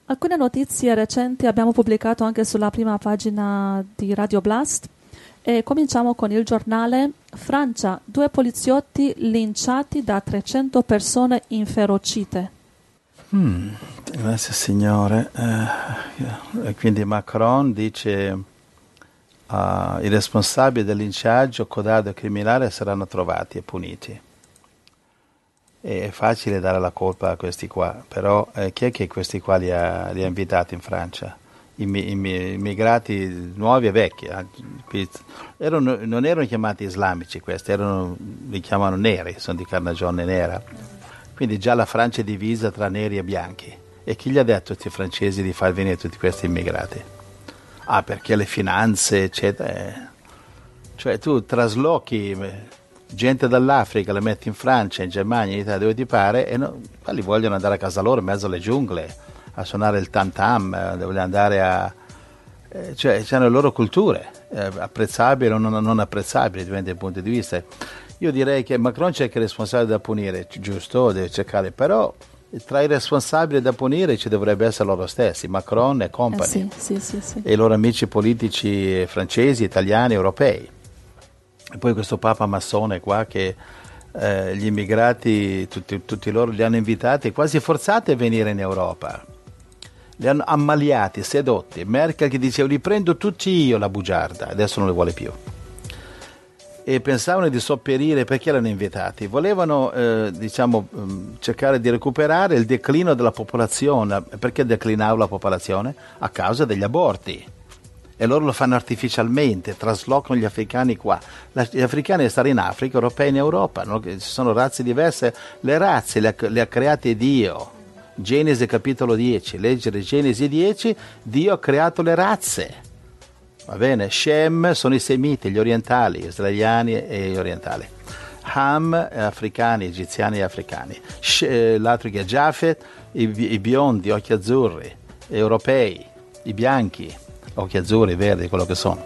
Alcune notizie recenti abbiamo pubblicato anche sulla prima pagina di Radio Blast e cominciamo con il giornale. Francia, 2 poliziotti linciati da 300 persone inferocite. Grazie signore. Quindi Macron dice i responsabili del linciaggio codardo e criminale saranno trovati e puniti. È facile dare la colpa a questi qua, però chi è che questi qua li ha invitati in Francia? Immigrati nuovi e vecchi. Non erano chiamati islamici questi, li chiamano neri, sono di carnagione nera. Quindi già la Francia è divisa tra neri e bianchi. E chi gli ha detto a questi francesi di far venire tutti questi immigrati? Perché le finanze, eccetera. Cioè tu traslochi gente dall'Africa, la metti in Francia, in Germania, in Italia, dove ti pare, e quelli vogliono andare a casa loro in mezzo alle giungle a suonare il tam tam, vogliono andare cioè hanno le loro culture, apprezzabili o non apprezzabili, dipende dai punti di vista. Io direi che Macron c'è che è responsabile da punire, giusto, deve cercare, però tra i responsabili da punire ci dovrebbe essere loro stessi, Macron e compagni, sì. e i loro amici politici francesi, italiani, europei. E poi questo Papa massone qua che gli immigrati, tutti loro li hanno invitati, quasi forzati a venire in Europa. Li hanno ammaliati, sedotti. Merkel che diceva li prendo tutti io la bugiarda, adesso non li vuole più. E pensavano di sopperire, perché l'hanno invitati? Volevano cercare di recuperare il declino della popolazione. Perché declinava la popolazione? A causa degli aborti. E loro lo fanno artificialmente, traslocano gli africani qua. Gli africani stanno in Africa, europei in Europa, no? Ci sono razze diverse, le razze le ha create Dio. Genesi capitolo 10, leggere Genesi 10, Dio ha creato le razze. Va bene? Shem sono i semiti, gli orientali, israeliani e orientali. Ham, africani, egiziani e africani. L'altro che è Jafet, i biondi, occhi azzurri, europei, i bianchi, occhi azzurri, verdi, quello che sono.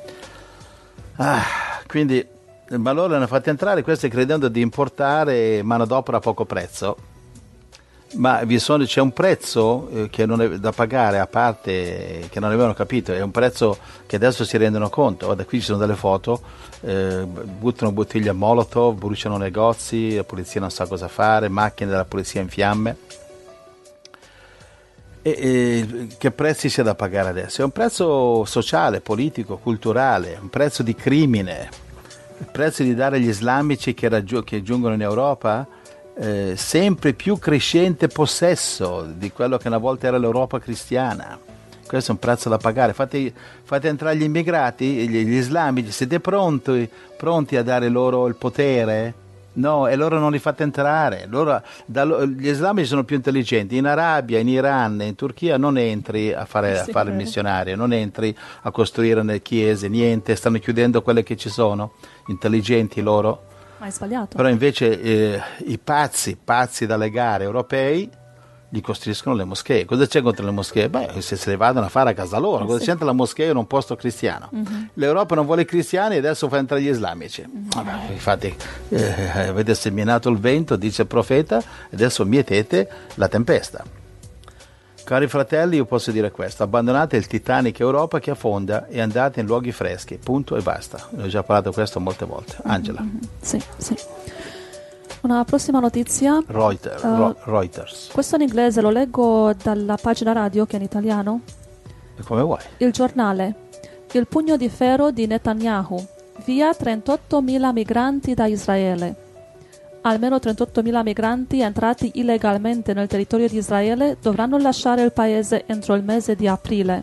Quindi, ma loro li hanno fatti entrare, questi credendo di importare manodopera a poco prezzo. Ma c'è un prezzo che non è da pagare, a parte che non avevano capito, è un prezzo che adesso si rendono conto. Da qui ci sono delle foto, buttano bottiglie a Molotov, bruciano negozi, la polizia non sa cosa fare, macchine della polizia in fiamme. E che prezzi c'è da pagare adesso? È un prezzo sociale, politico, culturale, un prezzo di crimine, il prezzo di dare agli islamici che giungono in Europa sempre più crescente possesso di quello che una volta era l'Europa cristiana. Questo è un prezzo da pagare. Fate entrare gli immigrati, gli islamici, siete pronti a dare loro il potere? No, e loro non li fate entrare. Gli islamici sono più intelligenti. In Arabia, in Iran, in Turchia non entri a fare il missionario, non entri a costruire le chiese, niente, stanno chiudendo quelle che ci sono, intelligenti loro. Ma è sbagliato. Però invece i pazzi da legare europei gli costruiscono le moschee. Cosa c'è contro le moschee? Beh, se le vanno a fare a casa loro. Cosa c'entra la moschea in un posto cristiano? L'Europa non vuole i cristiani e adesso fa entrare gli islamici. Vabbè, infatti avete seminato il vento, dice il profeta, e adesso mietete la tempesta. Cari fratelli, io posso dire questo: abbandonate il Titanic Europa che affonda e andate in luoghi freschi, punto e basta. Ne ho già parlato di questo molte volte. Angela. Sì. Una prossima notizia. Reuters. Questo in inglese, lo leggo dalla pagina radio che è in italiano. E come vuoi? Il giornale. Il pugno di ferro di Netanyahu. Via 38.000 migranti da Israele. Almeno 38.000 migranti entrati illegalmente nel territorio di Israele dovranno lasciare il paese entro il mese di aprile.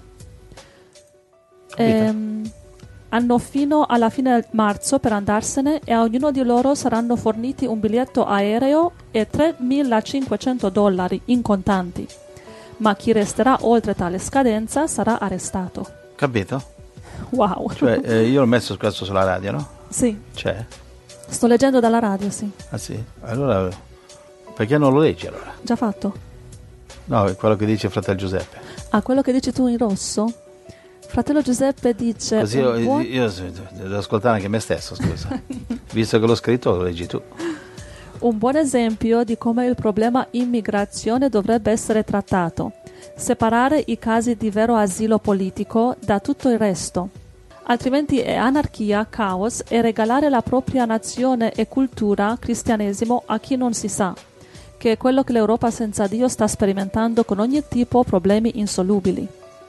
Hanno fino alla fine del marzo per andarsene e a ognuno di loro saranno forniti un biglietto aereo e $3.500 in contanti. Ma chi resterà oltre tale scadenza sarà arrestato. Capito? Wow. Cioè, io l'ho messo questo sulla radio, no? Sì. C'è? Sto leggendo dalla radio, sì. Ah sì? Allora, perché non lo leggi allora? Già fatto? No, è quello che dice fratello Giuseppe. Quello che dici tu in rosso? Fratello Giuseppe dice... Così io devo ascoltare anche me stesso, scusa. Visto che l'ho scritto, lo leggi tu. Un buon esempio di come il problema immigrazione dovrebbe essere trattato. separare i casi di vero asilo politico da tutto il resto. Altrimenti è anarchia, caos e regalare la propria nazione e cultura, cristianesimo, a chi non si sa, che è quello che l'Europa senza Dio sta sperimentando con ogni tipo di problemi insolubili.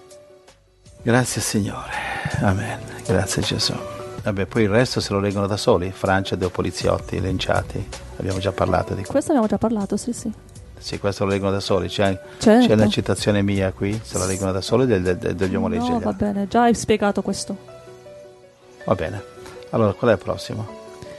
Grazie Signore, amen, grazie Gesù. Vabbè, poi il resto se lo leggono da soli, Francia, dei poliziotti, linciati, abbiamo già parlato di questo. Questo abbiamo già parlato, sì. Sì, questo lo leggono da soli, c'è una citazione mia qui, se la leggono da soli degli omolegi. No, va bene, già hai spiegato questo. Va bene, allora qual è il prossimo?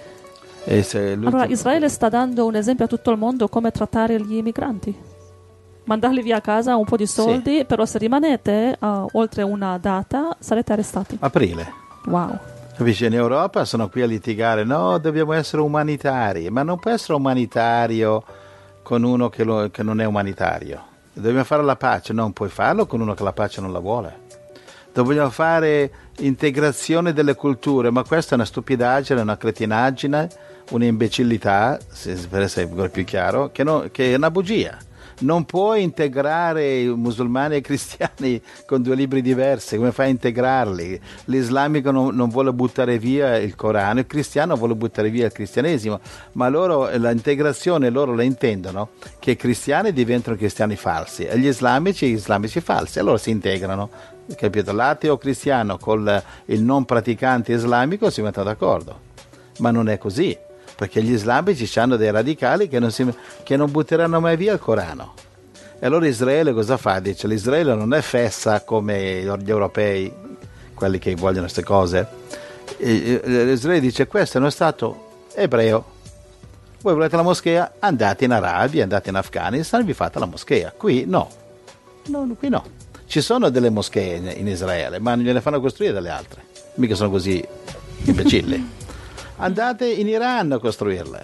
Allora, Israele sta dando un esempio a tutto il mondo come trattare gli immigranti. Mandarli via a casa un po' di soldi, sì. Però se rimanete oltre una data sarete arrestati. Aprile. Wow. Capisci, in Europa sono qui a litigare, no, dobbiamo essere umanitari, ma non può essere umanitario con uno che non è umanitario. Dobbiamo fare la pace, non puoi farlo con uno che la pace non la vuole. Dobbiamo fare integrazione delle culture, ma questa è una stupidaggine, una cretinaggine, un'imbecillità, per essere ancora più chiaro, che è una bugia. Non puoi integrare i musulmani e i cristiani con due libri diversi, come fai a integrarli? L'islamico non vuole buttare via il Corano, il cristiano vuole buttare via il cristianesimo, ma l'integrazione loro la intendono che i cristiani diventano cristiani falsi e gli islamici falsi, allora si integrano, capito? L'ateo cristiano con il non praticante islamico si mettono d'accordo, ma non è così. Perché gli islamici hanno dei radicali che non butteranno mai via il Corano. E allora Israele cosa fa? Dice, l'Israele non è fessa come gli europei, quelli che vogliono queste cose. Israele dice, questo è uno Stato ebreo. Voi volete la moschea? Andate in Arabia, andate in Afghanistan e vi fate la moschea. Qui no. Qui no. Ci sono delle moschee in Israele, ma non gliene fanno costruire delle altre. Mica sono così imbecilli. Andate in Iran a costruirle.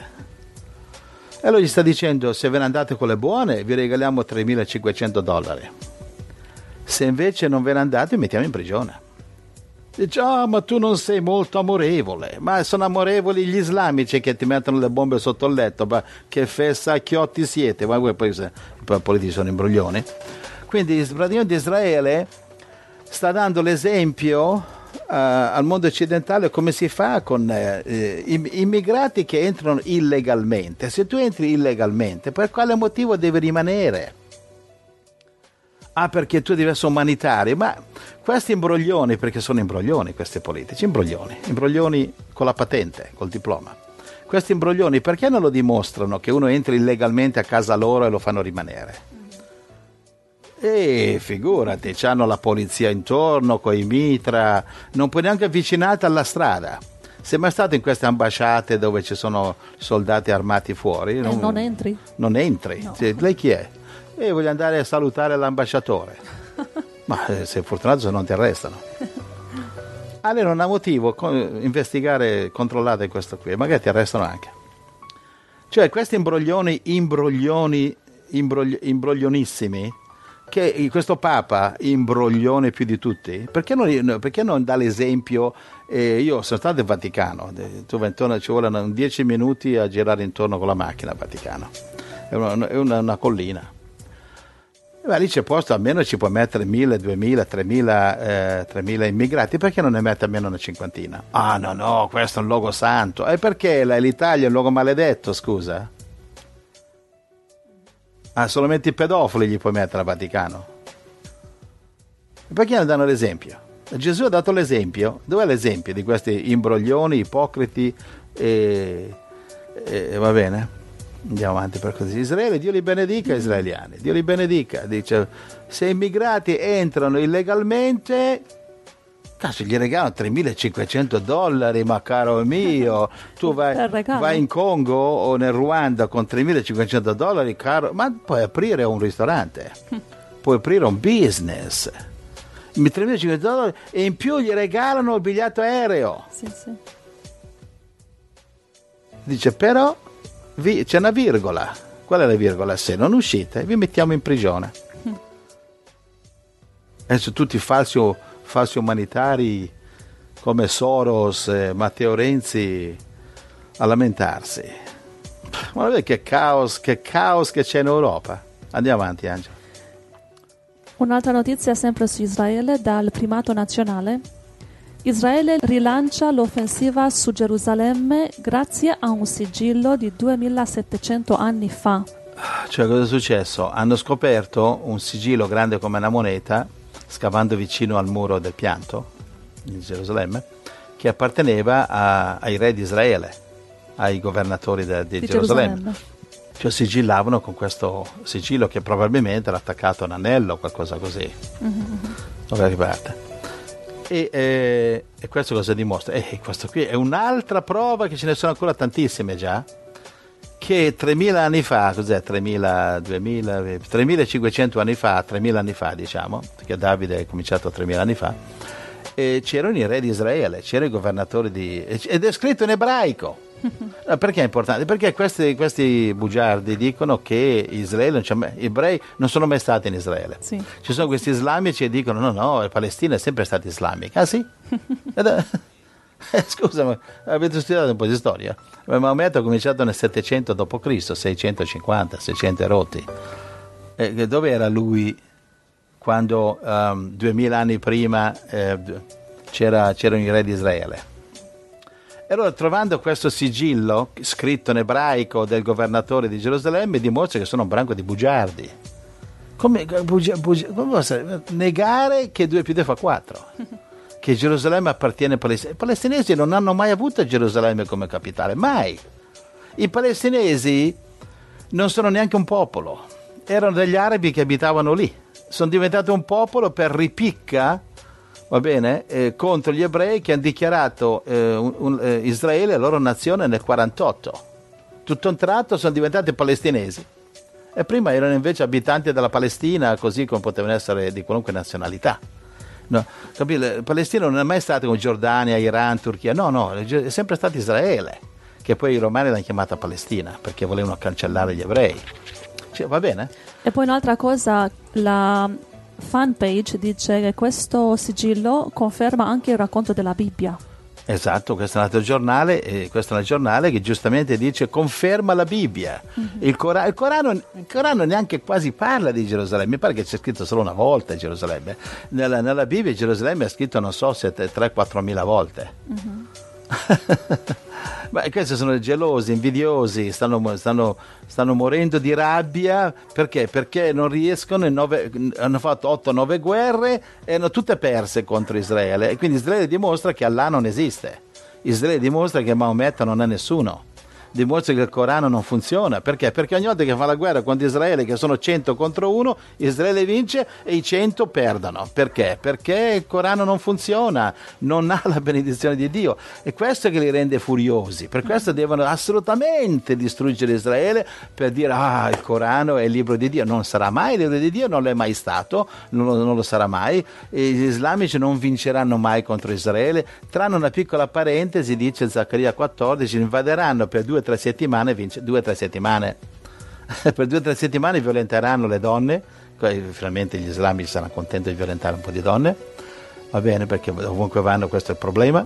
E allora gli sta dicendo, se ve ne andate con le buone vi regaliamo $3.500. Se invece non ve ne andate vi mettiamo in prigione. Dice, ma tu non sei molto amorevole. Ma sono amorevoli gli islamici che ti mettono le bombe sotto il letto, ma che fessacchiotti siete. Ma voi poi i politici sono imbroglioni. Quindi praticamente Israele sta dando l'esempio al mondo occidentale come si fa con immigrati che entrano illegalmente. Se tu entri illegalmente, per quale motivo devi rimanere? Perché tu devi essere umanitario. Ma questi imbroglioni, perché sono imbroglioni questi politici, imbroglioni con la patente, col diploma. Questi imbroglioni perché non lo dimostrano che uno entra illegalmente a casa loro e lo fanno rimanere? Figurati, c'hanno la polizia intorno, coi mitra, non puoi neanche avvicinarti alla strada. Sei mai stato in queste ambasciate dove ci sono soldati armati fuori? Non entri. Non entri? No. Lei chi è? Voglio andare a salutare l'ambasciatore. Ma sei fortunato se non ti arrestano. Lei non ha motivo, investigare, controllate questo qui, magari ti arrestano anche. Cioè questi imbroglionissimi, che questo Papa imbroglione più di tutti, perché non dà l'esempio? Io sono stato in Vaticano, ci vogliono 10 minuti a girare intorno con la macchina al Vaticano, è una collina. Lì c'è posto, almeno ci puoi mettere 1.000, 2.000, 3.000 immigrati, perché non ne mette almeno una cinquantina? No, questo è un luogo santo. E perché l'Italia è un luogo maledetto, scusa? Solamente i pedofili gli puoi mettere al Vaticano. Perché non danno l'esempio? Gesù ha dato l'esempio. Dov'è l'esempio di questi imbroglioni, ipocriti va bene? Andiamo avanti per così. Israele, Dio li benedica, israeliani. Dio li benedica. Dice, se immigrati entrano illegalmente, cazzo, gli regalano $3.500, ma caro mio, tu vai in Congo o nel Ruanda con $3.500, caro, ma puoi aprire un ristorante, puoi aprire un business, $3.500 e in più gli regalano il biglietto aereo. Sì. Dice, però c'è una virgola. Qual è la virgola? Se non uscite vi mettiamo in prigione. Adesso tutti falsi umanitari come Soros, Matteo Renzi a lamentarsi. Ma vedete che caos che c'è in Europa. Andiamo avanti, Angelo. Un'altra notizia sempre su Israele dal primato nazionale. Israele rilancia l'offensiva su Gerusalemme grazie a un sigillo di 2700 anni fa. Cioè, cosa è successo? Hanno scoperto un sigillo grande come una moneta, scavando vicino al muro del pianto in Gerusalemme, che apparteneva ai re di Israele, ai governatori di Gerusalemme. Cioè sigillavano con questo sigillo che probabilmente era attaccato a un anello o qualcosa così, da qualche parte. E questo cosa dimostra? Questo qui è un'altra prova, che ce ne sono ancora tantissime già, che 3.000 anni fa, cos'è? 3.500 anni fa, 3.000 anni fa diciamo, perché Davide è cominciato 3.000 anni fa, c'erano i re di Israele, c'erano i governatori ed è scritto in ebraico. Perché è importante? Perché questi bugiardi dicono che Israele gli ebrei non sono mai stati in Israele. Sì. Ci sono questi islamici che dicono no, la Palestina è sempre stata islamica. Ah sì? Scusa, ma avete studiato un po' di storia? Maometto ha cominciato nel 700 d.C., 650, 600 rotti. Dove era lui quando 2000 anni prima c'erano i re di Israele? E allora, trovando questo sigillo scritto in ebraico del governatore di Gerusalemme, dimostra che sono un branco di bugiardi. Come negare che 2 più 2 fa 4? Che Gerusalemme appartiene ai palestinesi. I palestinesi non hanno mai avuto Gerusalemme come capitale, mai. I palestinesi non sono neanche un popolo, erano degli arabi che abitavano lì. Sono diventati un popolo per ripicca, va bene, contro gli ebrei che hanno dichiarato Israele la loro nazione nel 48. Tutto un tratto sono diventati palestinesi. E prima erano invece abitanti della Palestina, così come potevano essere di qualunque nazionalità. No, capite? La Palestina non è mai stata come Giordania, Iran, Turchia, no, è sempre stata Israele, che poi i romani l'hanno chiamata Palestina perché volevano cancellare gli ebrei. Cioè, va bene? E poi un'altra cosa, la fanpage dice che questo sigillo conferma anche il racconto della Bibbia. Esatto, questo è un altro giornale, che giustamente dice conferma la Bibbia. Il Corano neanche quasi parla di Gerusalemme, mi pare che c'è scritto solo una volta Gerusalemme. Nella Bibbia Gerusalemme è scritto non so se 3-4 mila volte. Ma questi sono gelosi, invidiosi, stanno morendo di rabbia. Perché non riescono, hanno fatto 8-9 guerre e hanno tutte perse contro Israele, e quindi Israele dimostra che Allah non esiste. Israele dimostra che Maometto non è nessuno, dimostra che il Corano non funziona. Perché ogni volta che fa la guerra contro Israele, che sono 100 contro 1, Israele vince e i 100 perdono. Perché il Corano non funziona, non ha la benedizione di Dio, e questo è che li rende furiosi. Per questo devono assolutamente distruggere Israele, per dire il Corano è il libro di Dio. Non sarà mai il libro di Dio, non l'è mai stato, non lo sarà mai, e gli islamici non vinceranno mai contro Israele, tranne una piccola parentesi, dice Zaccaria 14, invaderanno per 2-3 settimane, per 2-3 settimane violenteranno le donne. Finalmente gli islamici saranno contenti di violentare un po' di donne, va bene, perché ovunque vanno questo è il problema.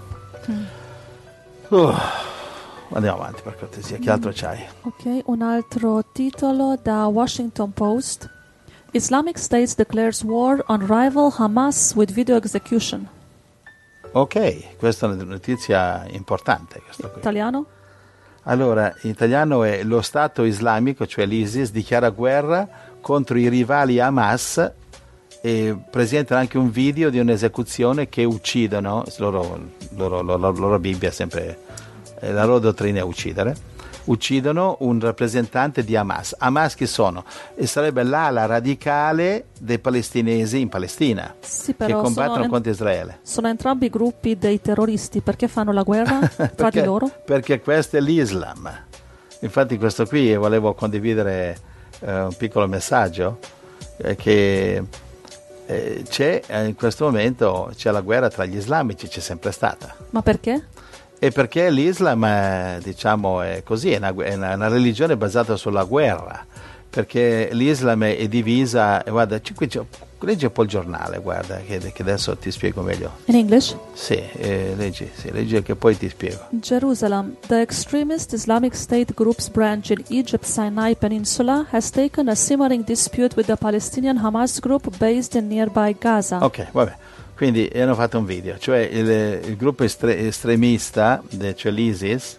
Andiamo avanti, per cortesia, che altro c'hai? Ok, un altro titolo da Washington Post. Islamic State declares war on rival Hamas with video execution. Ok, questa è una notizia importante. Italiano? Allora, in italiano è: lo Stato islamico, cioè l'ISIS, dichiara guerra contro i rivali Hamas e presentano anche un video di un'esecuzione che uccidono, la loro Bibbia è sempre, la loro dottrina è uccidere, uccidono un rappresentante di Hamas. Hamas chi sono? E sarebbe l'ala radicale dei palestinesi in Palestina, sì, però che combattono contro Israele. Sono entrambi gruppi dei terroristi. Perché fanno la guerra tra di loro? Perché questo è l'Islam. Infatti questo qui volevo condividere un piccolo messaggio, che c'è in questo momento c'è la guerra tra gli islamici, c'è sempre stata. Ma perché? E perché l'Islam è così, è una religione basata sulla guerra, perché l'Islam è divisa, guarda, leggi un po' il giornale, guarda, che adesso ti spiego meglio. In English? Sì, leggi che poi ti spiego. Jerusalem. The extremist Islamic State group's branch in Egypt's Sinai Peninsula has taken a simmering dispute with the Palestinian Hamas group based in nearby Gaza. Ok, vabbè. Quindi hanno fatto un video, cioè il gruppo estremista, cioè l'ISIS,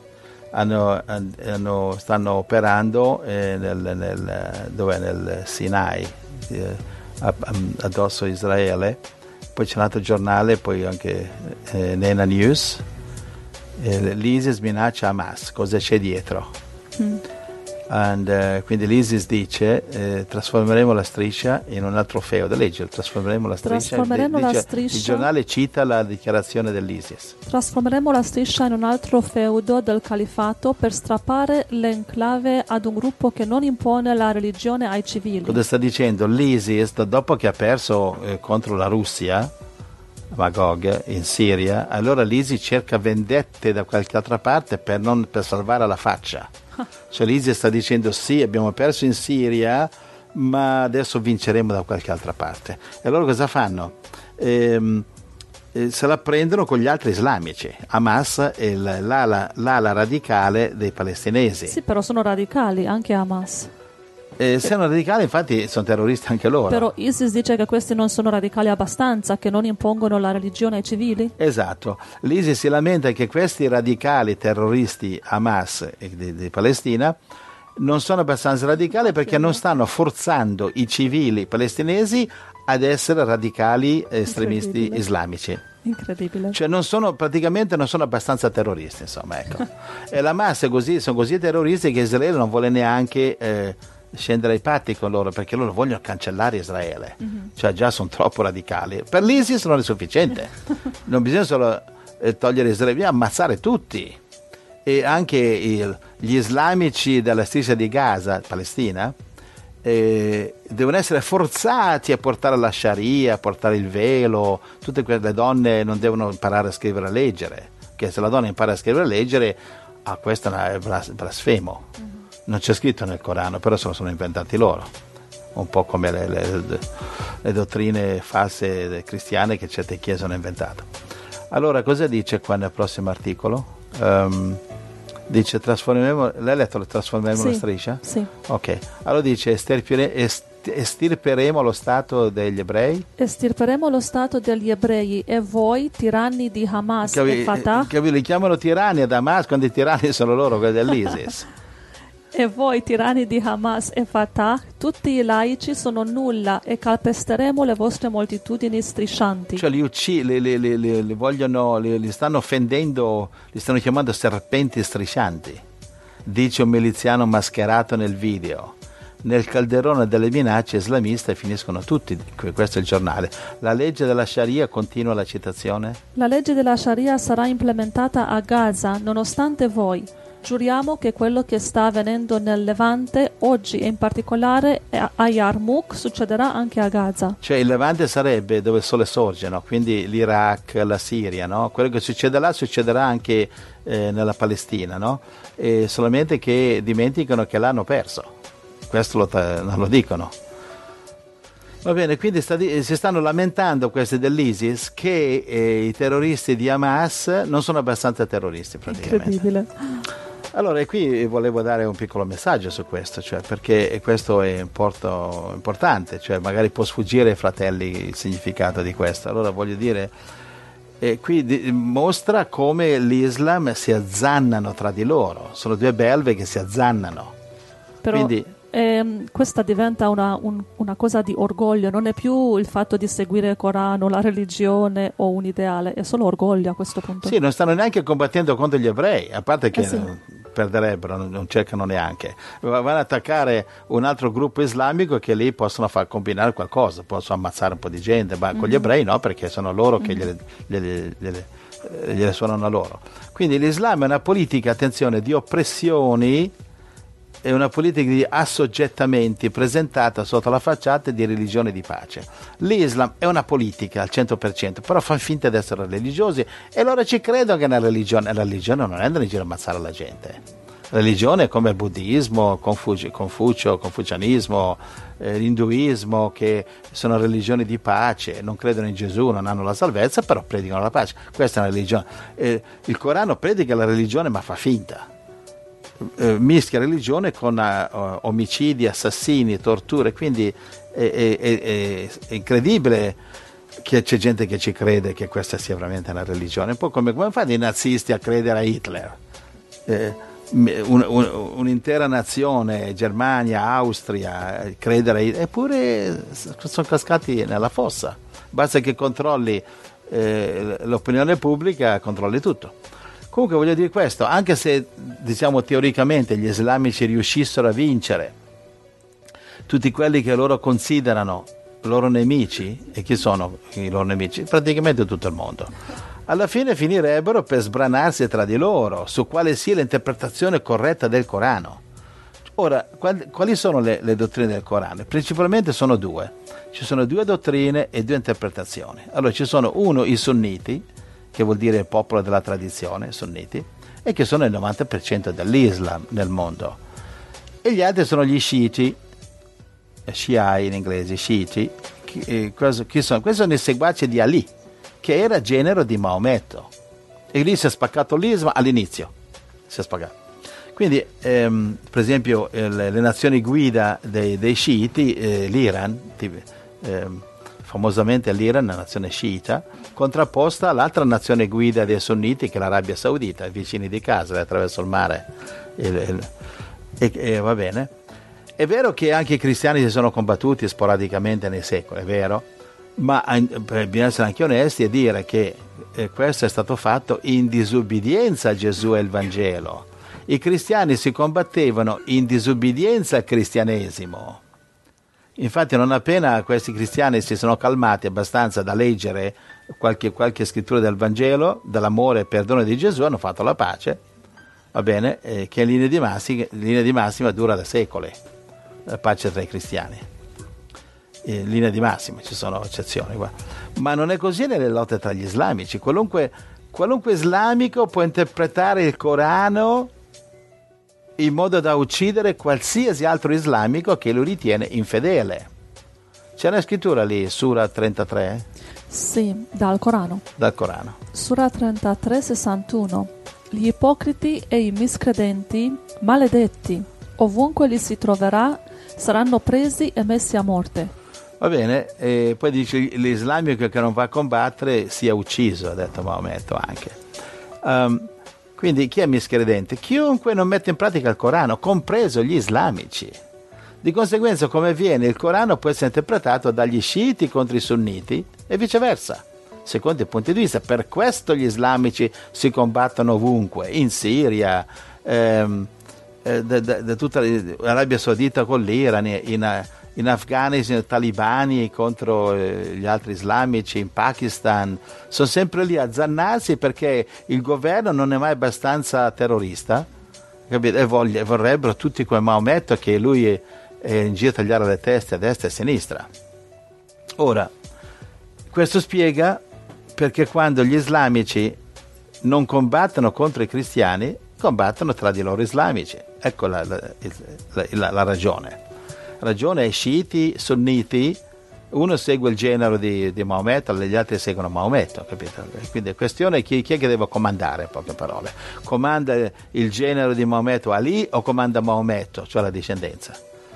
stanno operando nel Sinai, addosso a Israele. Poi c'è un altro giornale, poi anche Nena News, l'ISIS minaccia Hamas, cosa c'è dietro? Quindi l'ISIS dice trasformeremo la striscia in un altro feudo. Legge, trasformeremo la striscia. Il giornale cita la dichiarazione dell'ISIS. Trasformeremo la striscia in un altro feudo del califato per strappare l'enclave ad un gruppo che non impone la religione ai civili. Cosa sta dicendo? L'ISIS, dopo che ha perso contro la Russia, Magog, in Siria, allora l'ISIS cerca vendette da qualche altra parte per salvare la faccia. Cioè l'ISIS sta dicendo sì, abbiamo perso in Siria, ma adesso vinceremo da qualche altra parte. E allora cosa fanno? Se la prendono con gli altri islamici. Hamas è l'ala radicale dei palestinesi. Sì, però sono radicali anche Hamas. Sono radicali, infatti sono terroristi anche loro. Però ISIS dice che questi non sono radicali abbastanza, che non impongono la religione ai civili? Esatto. L'ISIS si lamenta che questi radicali terroristi Hamas e di Palestina non sono abbastanza radicali perché non stanno forzando i civili palestinesi ad essere radicali estremisti islamici. Incredibile. Cioè praticamente non sono abbastanza terroristi, insomma, ecco. E la Hamas sono così terroristi che Israele non vuole neanche scendere ai patti con loro, perché loro vogliono cancellare Israele. Cioè già sono troppo radicali. Per l'ISIS non è sufficiente. Non bisogna solo togliere Israele, bisogna ammazzare tutti. E anche gli islamici della striscia di Gaza, Palestina, devono essere forzati a portare la Sharia, a portare il velo. Tutte quelle donne non devono imparare a scrivere e leggere, che se la donna impara a scrivere e leggere, questo è blasfemo. Non c'è scritto nel Corano, però se lo sono inventati loro, un po' come le dottrine false cristiane che certe chiese hanno inventato. Allora, cosa dice qua nel prossimo articolo? Dice trasformeremo, l'hai letto, trasformeremo la striscia? Sì. Ok, allora dice estirperemo lo Stato degli ebrei? Estirperemo lo Stato degli ebrei e voi, tiranni di Hamas e Fatah? Li chiamano tiranni ad Hamas quando i tiranni sono loro, quelli dell'ISIS. E voi, tiranni di Hamas e Fatah, tutti i laici sono nulla e calpesteremo le vostre moltitudini striscianti. Cioè li stanno offendendo, li stanno chiamando serpenti striscianti. Dice un miliziano mascherato nel video. Nel calderone delle minacce islamiste finiscono tutti. Questo è il giornale. La legge della Sharia, continua la citazione. La legge della Sharia sarà implementata a Gaza, nonostante voi. Giuriamo che quello che sta avvenendo nel Levante oggi e in particolare a Yarmouk succederà anche a Gaza. Cioè il Levante sarebbe dove il sole sorge, no? Quindi l'Iraq, la Siria, no? Quello che succede là succederà anche nella Palestina, no? E solamente che dimenticano che l'hanno perso. Questo non lo dicono. Va bene, quindi si stanno lamentando questi dell'ISIS che i terroristi di Hamas non sono abbastanza terroristi praticamente. Incredibile. Allora, qui volevo dare un piccolo messaggio su questo, cioè, perché questo è importante, cioè magari può sfuggire ai fratelli il significato di questo. Allora voglio dire, qui mostra come l'Islam si azzannano tra di loro, sono due belve che si azzannano. Però quindi questa diventa una cosa di orgoglio, non è più il fatto di seguire il Corano, la religione o un ideale, è solo orgoglio a questo punto. Sì, non stanno neanche combattendo contro gli ebrei, a parte che perderebbero, non cercano neanche. Vanno ad attaccare un altro gruppo islamico che lì possono far combinare qualcosa, possono ammazzare un po' di gente, ma con gli ebrei no, perché sono loro che gliele suonano a loro. Quindi l'Islam è una politica, attenzione, di oppressioni, è una politica di assoggettamenti presentata sotto la facciata di religione di pace. L'Islam è una politica al 100%, però fa finta di essere religiosi e loro ci credono che è una religione. La religione non è andare in giro a ammazzare la gente. Religione come il buddismo, confucianismo, l'induismo, che sono religioni di pace, non credono in Gesù, non hanno la salvezza, però predicano la pace. Questa è una religione. Il Corano predica la religione ma fa finta. Mischia religione con omicidi, assassini, torture, quindi è incredibile che c'è gente che ci crede che questa sia veramente una religione. Un po' come fanno i nazisti a credere a Hitler? Un'intera nazione, Germania, Austria, credere a Hitler, eppure sono cascati nella fossa. Basta che controlli l'opinione pubblica, controlli tutto. Comunque voglio dire questo, anche se diciamo teoricamente gli islamici riuscissero a vincere tutti quelli che loro considerano loro nemici, e chi sono i loro nemici? Praticamente tutto il mondo. Alla fine finirebbero per sbranarsi tra di loro su quale sia l'interpretazione corretta del Corano. Ora, quali sono le dottrine del Corano? Principalmente sono due. Ci sono due dottrine e due interpretazioni. Allora ci sono i sunniti, che vuol dire il popolo della tradizione, sunniti, e che sono il 90% dell'Islam nel mondo. E gli altri sono gli sciiti, Shiai in inglese, sciiti, chi sono? Questi sono i seguaci di Ali, che era genero di Maometto. E lì si è spaccato l'Islam all'inizio. Si è spaccato. Quindi, per esempio, le nazioni guida dei sciiti, l'Iran, famosamente l'Iran, una nazione sciita, contrapposta all'altra nazione guida dei sunniti, che è l'Arabia Saudita, vicini di casa, attraverso il mare. E va bene. È vero che anche i cristiani si sono combattuti sporadicamente nei secoli, è vero, ma bisogna essere anche onesti e dire che questo è stato fatto in disubbidienza a Gesù e il Vangelo. I cristiani si combattevano in disubbidienza al cristianesimo. Infatti non appena questi cristiani si sono calmati abbastanza da leggere qualche scrittura del Vangelo, dell'amore e perdono di Gesù, hanno fatto la pace, va bene, che in linea di massima dura da secoli, la pace tra i cristiani. In linea di massima, ci sono eccezioni qua. Ma non è così nelle lotte tra gli islamici. Qualunque islamico può interpretare il Corano in modo da uccidere qualsiasi altro islamico che lo ritiene infedele. C'è una scrittura lì, Sura 33? Sì, dal Corano. Dal Corano. Sura 33, 61. Gli ipocriti e i miscredenti, maledetti, ovunque li si troverà, saranno presi e messi a morte. Va bene, e poi dice l'islamico che non va a combattere sia ucciso, ha detto Maometto anche. Quindi chi è miscredente? Chiunque non mette in pratica il Corano, compreso gli islamici. Di conseguenza, come avviene, il Corano può essere interpretato dagli sciiti contro i sunniti e viceversa, secondo i punti di vista. Per questo gli islamici si combattono ovunque, in Siria, tutta l'Arabia Saudita con l'Iran, in Afghanistan, i talibani contro gli altri islamici, in Pakistan, sono sempre lì a zannarsi perché il governo non è mai abbastanza terrorista, capito? E vorrebbero tutti come Maometto, che lui è in giro a tagliare le teste a destra e a sinistra. Ora, questo spiega perché quando gli islamici non combattono contro i cristiani, combattono tra di loro islamici. Ecco la ragione. La ragione è sciiti, sunniti, uno segue il genero di Maometto, gli altri seguono Maometto, capito? Quindi la questione è chi è che deve comandare, in poche parole. Comanda il genero di Maometto Ali o comanda Maometto, cioè la discendenza?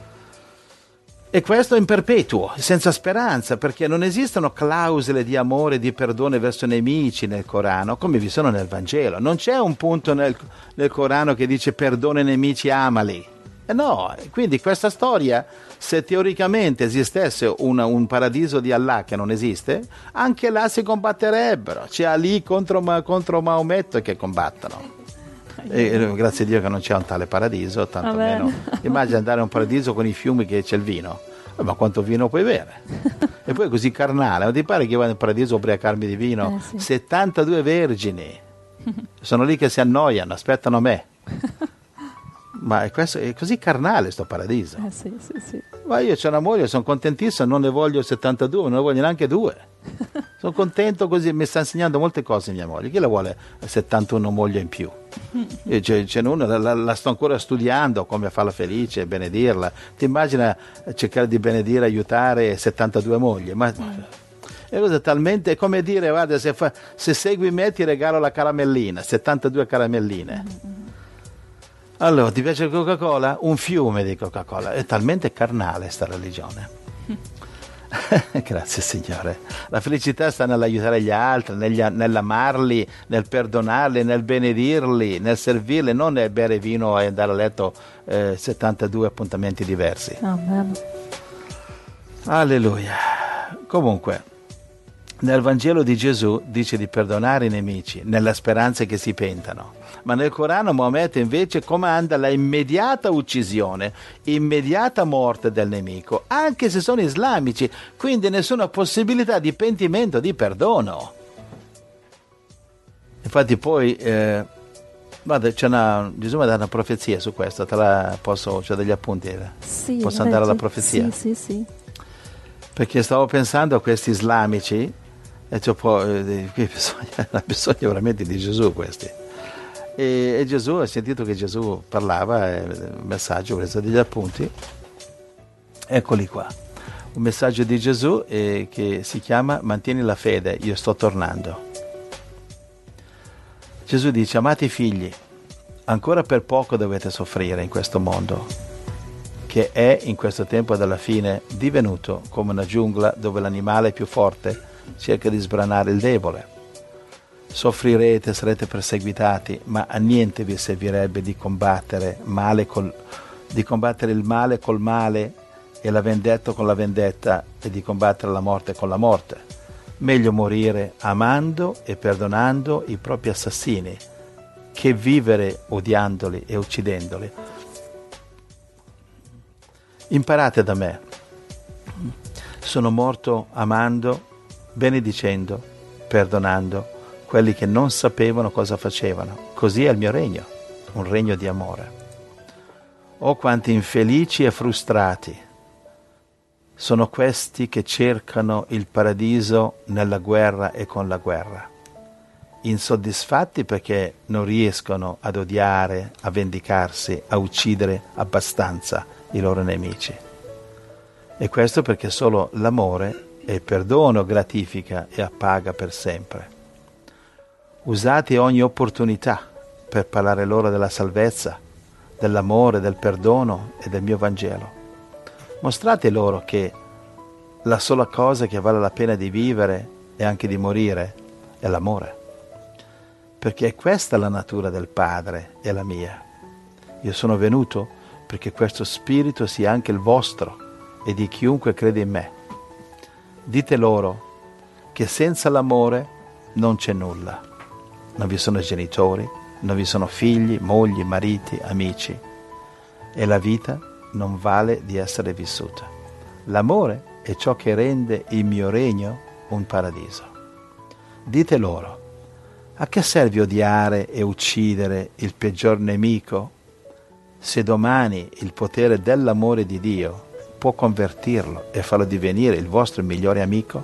E questo in perpetuo, senza speranza, perché non esistono clausole di amore e di perdono verso i nemici nel Corano, come vi sono nel Vangelo. Non c'è un punto nel Corano che dice perdona i nemici, amali. No, quindi questa storia, se teoricamente esistesse un paradiso di Allah che non esiste, anche là si combatterebbero. C'è Ali contro Maometto che combattono. E grazie a Dio che non c'è un tale paradiso, tanto meno. Immagina andare a un paradiso con i fiumi che c'è il vino. Ma quanto vino puoi bere? E poi è così carnale. Non ti pare che io vado in paradiso a ubriacarmi di vino? Sì. 72 vergini sono lì che si annoiano, aspettano me. Ma è così carnale sto paradiso. Sì. Ma io c'ho una moglie, sono contentissimo, non ne voglio 72, non ne voglio neanche 2. Sono contento così, mi sta insegnando molte cose mia moglie. Chi la vuole 71 moglie in più? C'è uno, la sto ancora studiando come farla felice, benedirla. Ti immagina cercare di benedire, aiutare 72 mogli? Ma è cosa talmente, è come dire, guarda, se segui me ti regalo la caramellina, 72 caramelline. Allora, ti piace la Coca-Cola? Un fiume di Coca-Cola. È talmente carnale sta religione. Grazie Signore. La felicità sta nell'aiutare gli altri, nell'amarli, nel perdonarli, nel benedirli, nel servirli, non nel bere vino e andare a letto 72 appuntamenti diversi. Amen. Alleluia. Comunque, nel Vangelo di Gesù dice di perdonare i nemici nella speranza che si pentano, ma nel Corano Maometto invece comanda la immediata uccisione, immediata morte del nemico, anche se sono islamici, quindi nessuna possibilità di pentimento, di perdono. Infatti poi guarda, Gesù mi ha dato una profezia su questo, c'ho degli appunti, Sì, posso andare alla profezia? Sì. Perché stavo pensando a questi islamici e bisogna veramente di Gesù questi. E Gesù, ha sentito che Gesù parlava, un messaggio, ho preso degli appunti, eccoli qua, un messaggio di Gesù che si chiama mantieni la fede, io sto tornando. Gesù dice: amate i figli, ancora per poco dovete soffrire in questo mondo, che è in questo tempo della fine divenuto come una giungla dove l'animale più forte cerca di sbranare il debole. Soffrirete, sarete perseguitati, ma a niente vi servirebbe di combattere il male col male e la vendetta con la vendetta e di combattere la morte con la morte. Meglio morire amando e perdonando i propri assassini che vivere odiandoli e uccidendoli. Imparate da me. Sono morto amando, benedicendo, perdonando quelli che non sapevano cosa facevano. Così è il mio regno, un regno di amore. Oh, quanti infelici e frustrati sono questi che cercano il paradiso nella guerra e con la guerra, insoddisfatti perché non riescono ad odiare, a vendicarsi, a uccidere abbastanza i loro nemici. E questo perché solo l'amore e il perdono gratifica e appaga per sempre. Usate ogni opportunità per parlare loro della salvezza, dell'amore, del perdono e del mio Vangelo. Mostrate loro che la sola cosa che vale la pena di vivere e anche di morire è l'amore. Perché è questa la natura del Padre e la mia. Io sono venuto perché questo spirito sia anche il vostro e di chiunque crede in me. Dite loro che senza l'amore non c'è nulla. Non vi sono genitori, non vi sono figli, mogli, mariti, amici. E la vita non vale di essere vissuta. L'amore è ciò che rende il mio regno un paradiso. Dite loro, a che serve odiare e uccidere il peggior nemico se domani il potere dell'amore di Dio può convertirlo e farlo divenire il vostro migliore amico?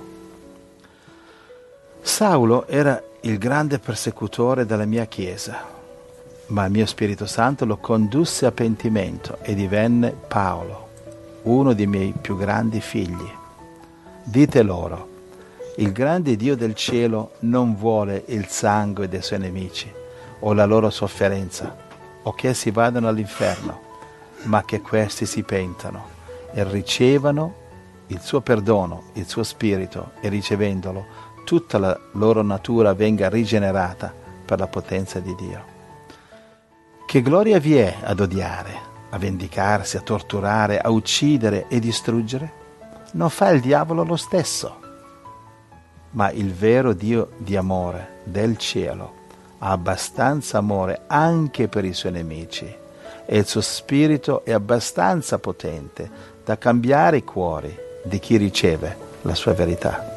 Saulo era il grande persecutore della mia Chiesa, ma il mio Spirito Santo lo condusse a pentimento e divenne Paolo, uno dei miei più grandi figli. Dite loro, il grande Dio del cielo non vuole il sangue dei suoi nemici o la loro sofferenza o che essi vadano all'inferno, ma che questi si pentano e ricevano il suo perdono, il suo spirito, e ricevendolo tutta la loro natura venga rigenerata per la potenza di Dio. Che gloria vi è ad odiare, a vendicarsi, a torturare, a uccidere e distruggere? Non fa il diavolo lo stesso? Ma il vero Dio di amore del cielo ha abbastanza amore anche per i suoi nemici e il suo spirito è abbastanza potente da cambiare i cuori di chi riceve la sua verità.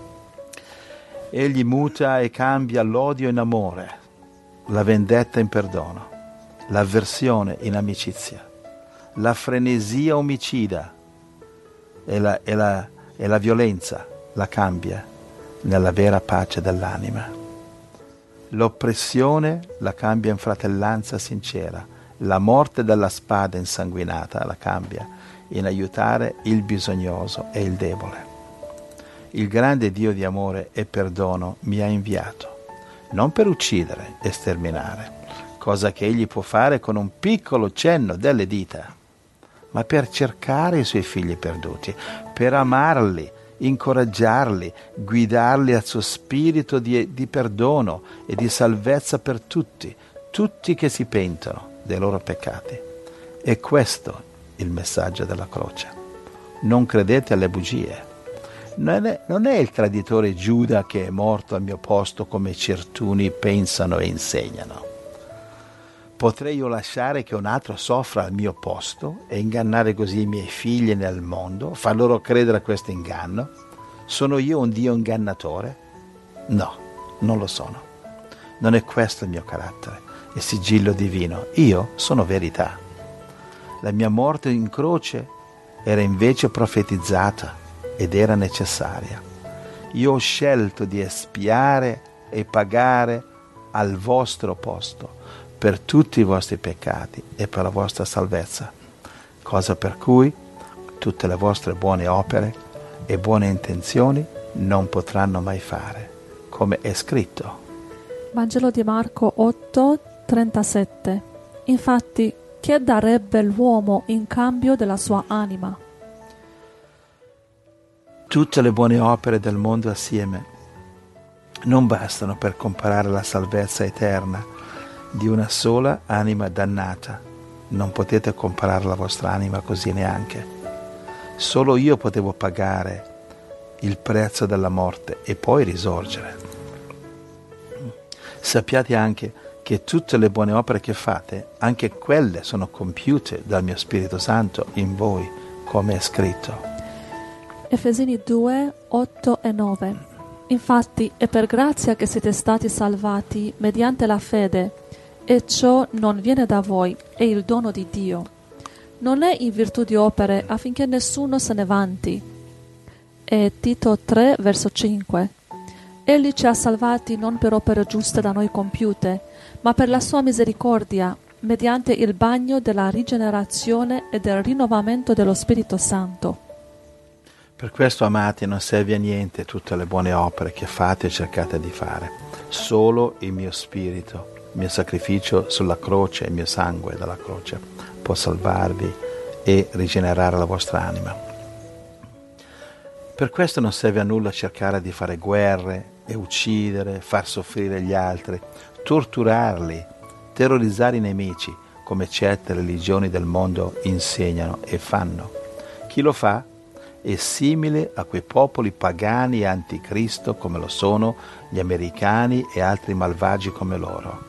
Egli muta e cambia l'odio in amore, la vendetta in perdono, l'avversione in amicizia, la frenesia omicida e la violenza la cambia nella vera pace dell'anima. L'oppressione la cambia in fratellanza sincera, la morte della spada insanguinata la cambia in aiutare il bisognoso e il debole. Il grande Dio di amore e perdono mi ha inviato, non per uccidere e sterminare, cosa che egli può fare con un piccolo cenno delle dita, ma per cercare i suoi figli perduti, per amarli, incoraggiarli, guidarli al suo spirito di perdono e di salvezza per tutti che si pentono dei loro peccati. E questo è il messaggio della croce. Non credete alle bugie. Non è il traditore Giuda che è morto al mio posto come certuni pensano e insegnano. Potrei io lasciare che un altro soffra al mio posto e ingannare così i miei figli nel mondo, far loro credere a questo inganno? Sono io un Dio ingannatore? No, non lo sono. Non è questo il mio carattere, il sigillo divino. Io sono verità. La mia morte in croce era invece profetizzata ed era necessaria. Io ho scelto di espiare e pagare al vostro posto per tutti i vostri peccati e per la vostra salvezza, cosa per cui tutte le vostre buone opere e buone intenzioni non potranno mai fare, come è scritto. Vangelo di Marco 8:37. Infatti, che darebbe l'uomo in cambio della sua anima? Tutte le buone opere del mondo assieme non bastano per comparare la salvezza eterna di una sola anima dannata. Non potete comparare la vostra anima così neanche. Solo io potevo pagare il prezzo della morte e poi risorgere. Sappiate anche che tutte le buone opere che fate, anche quelle sono compiute dal mio Spirito Santo in voi, come è scritto. Efesini 2:8 e 9. Infatti è per grazia che siete stati salvati mediante la fede, e ciò non viene da voi, è il dono di Dio. Non è in virtù di opere affinché nessuno se ne vanti. E Tito 3, verso 5. Egli ci ha salvati non per opere giuste da noi compiute, ma per la sua misericordia, mediante il bagno della rigenerazione e del rinnovamento dello Spirito Santo. Per questo, amati, non serve a niente tutte le buone opere che fate e cercate di fare. Solo il mio spirito, il mio sacrificio sulla croce, il mio sangue dalla croce può salvarvi e rigenerare la vostra anima. Per questo non serve a nulla cercare di fare guerre e uccidere, far soffrire gli altri, torturarli, terrorizzare i nemici, come certe religioni del mondo insegnano e fanno. Chi lo fa è simile a quei popoli pagani e anticristo come lo sono gli americani e altri malvagi come loro.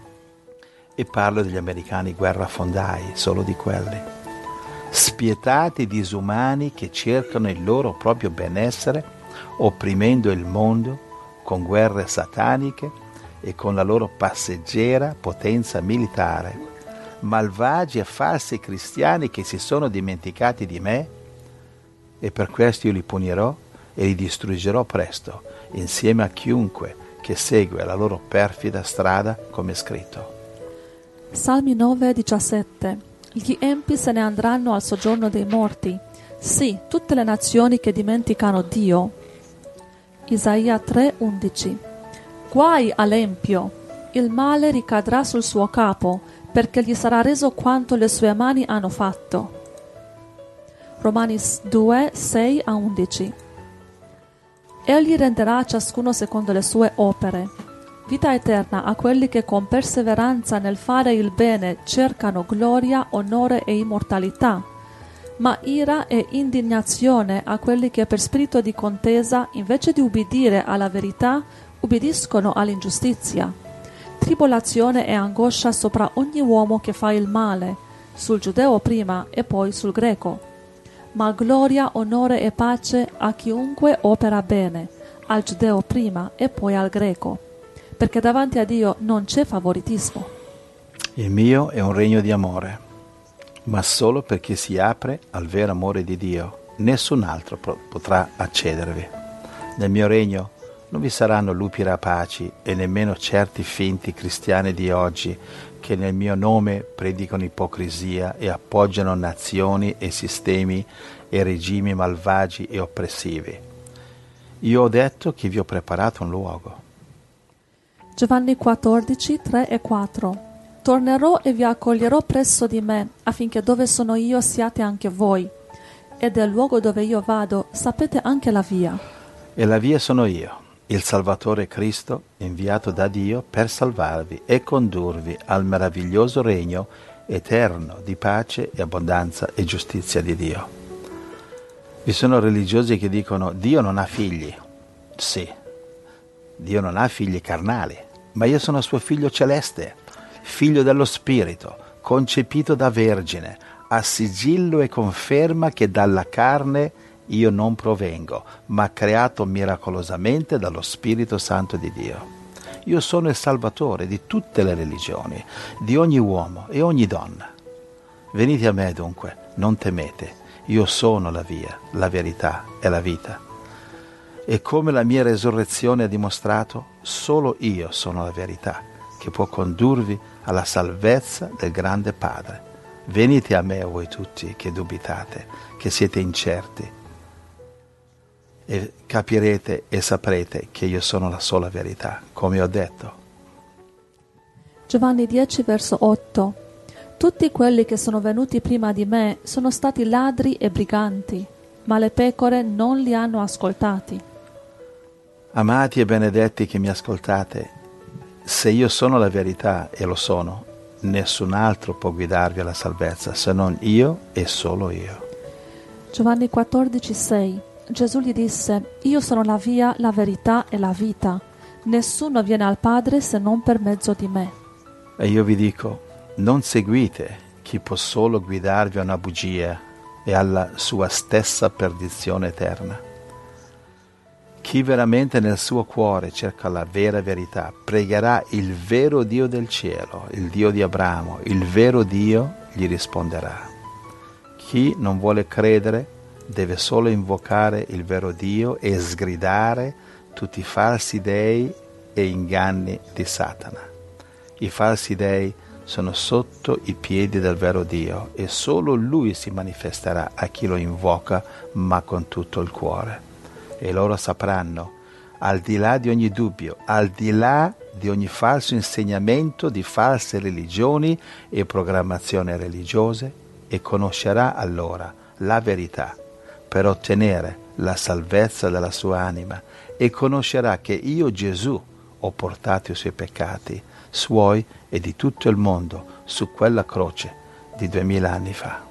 E parlo degli americani guerrafondai, solo di quelli. Spietati disumani che cercano il loro proprio benessere, opprimendo il mondo con guerre sataniche e con la loro passeggera potenza militare. Malvagi e falsi cristiani che si sono dimenticati di me, e per questo io li punirò e li distruggerò presto, insieme a chiunque che segue la loro perfida strada, come è scritto. Salmi 9:17. Gli empi se ne andranno al soggiorno dei morti, sì, tutte le nazioni che dimenticano Dio. Isaia 3:11. Guai all'empio, il male ricadrà sul suo capo, perché gli sarà reso quanto le sue mani hanno fatto. Romani 2:6-11. Egli renderà a ciascuno secondo le sue opere. Vita eterna a quelli che con perseveranza nel fare il bene cercano gloria, onore e immortalità, ma ira e indignazione a quelli che per spirito di contesa, invece di ubbidire alla verità, ubbidiscono all'ingiustizia. Tribolazione e angoscia sopra ogni uomo che fa il male, sul giudeo prima e poi sul greco. Ma gloria, onore e pace a chiunque opera bene, al giudeo prima e poi al greco, perché davanti a Dio non c'è favoritismo. Il mio è un regno di amore, ma solo per chi si apre al vero amore di Dio. Nessun altro potrà accedervi. Nel mio regno Non vi saranno lupi rapaci e nemmeno certi finti cristiani di oggi che nel mio nome predicano ipocrisia e appoggiano nazioni e sistemi e regimi malvagi e oppressivi. Io ho detto che vi ho preparato un luogo. Giovanni 14, 3 e 4. Tornerò e vi accoglierò presso di me, affinché dove sono io siate anche voi. E del luogo dove io vado sapete anche la via. E la via sono io, il Salvatore Cristo, inviato da Dio per salvarvi e condurvi al meraviglioso regno eterno di pace e abbondanza e giustizia di Dio. Vi sono religiosi che dicono Dio non ha figli. Sì, Dio non ha figli carnali, ma io sono suo figlio celeste, figlio dello Spirito, concepito da vergine, a sigillo e conferma che dalla carne io non provengo, ma creato miracolosamente dallo Spirito Santo di Dio. Io sono il Salvatore di tutte le religioni, di ogni uomo e ogni donna. Venite a me dunque, non temete, io sono la via, la verità e la vita. E come la mia resurrezione ha dimostrato, solo io sono la verità, che può condurvi alla salvezza del grande Padre. Venite a me voi tutti che dubitate, che siete incerti, e capirete e saprete che io sono la sola verità, come ho detto. Giovanni 10, verso 8. Tutti quelli che sono venuti prima di me sono stati ladri e briganti, ma le pecore non li hanno ascoltati. Amati e benedetti che mi ascoltate, se io sono la verità, e lo sono, nessun altro può guidarvi alla salvezza, se non io e solo io. Giovanni 14, 6. Gesù gli disse, io sono la via, la verità e la vita. Nessuno viene al Padre se non per mezzo di me. E io vi dico, non seguite chi può solo guidarvi a una bugia e alla sua stessa perdizione eterna. Chi veramente nel suo cuore cerca la vera verità, pregherà il vero Dio del cielo, il Dio di Abramo, il vero Dio gli risponderà. Chi non vuole credere deve solo invocare il vero Dio e sgridare tutti i falsi dei e inganni di Satana. I falsi dei sono sotto i piedi del vero Dio e solo Lui si manifesterà a chi lo invoca, ma con tutto il cuore. E loro sapranno, al di là di ogni dubbio, al di là di ogni falso insegnamento di false religioni e programmazioni religiose, e conoscerà allora la verità per ottenere la salvezza della sua anima, e conoscerà che io, Gesù, ho portato i suoi peccati, suoi e di tutto il mondo, su quella croce di 2000 anni fa.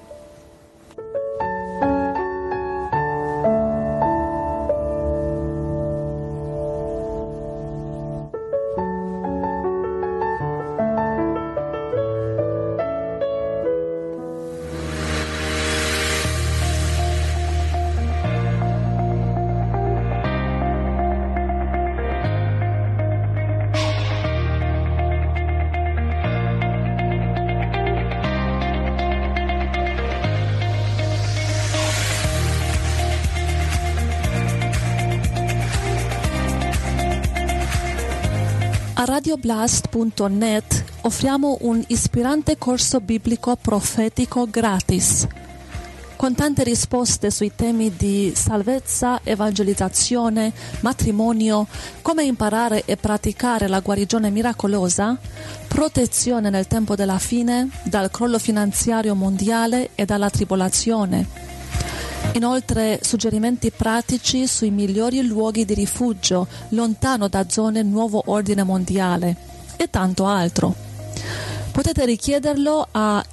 A radioblast.net offriamo un ispirante corso biblico profetico gratis, con tante risposte sui temi di salvezza, evangelizzazione, matrimonio, come imparare e praticare la guarigione miracolosa, protezione nel tempo della fine, dal crollo finanziario mondiale e dalla tribolazione. Inoltre suggerimenti pratici sui migliori luoghi di rifugio lontano da zone nuovo ordine mondiale e tanto altro. Potete richiederlo a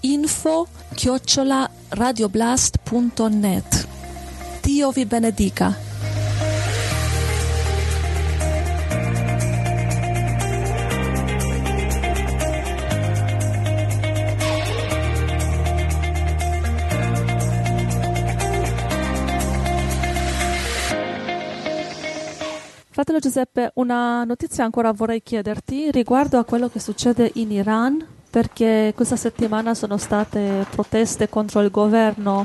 info@radioblast.net. Dio vi benedica. Fratello Giuseppe, una notizia ancora vorrei chiederti riguardo a quello che succede in Iran, perché questa settimana sono state proteste contro il governo.